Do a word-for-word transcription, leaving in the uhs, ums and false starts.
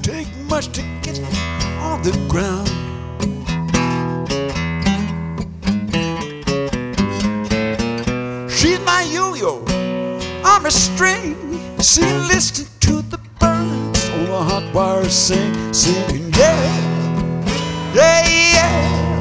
take much to get on the ground. She's my yo-yo on a string. She listens to the birds on the hot wire sing, singing, yeah, yeah, yeah.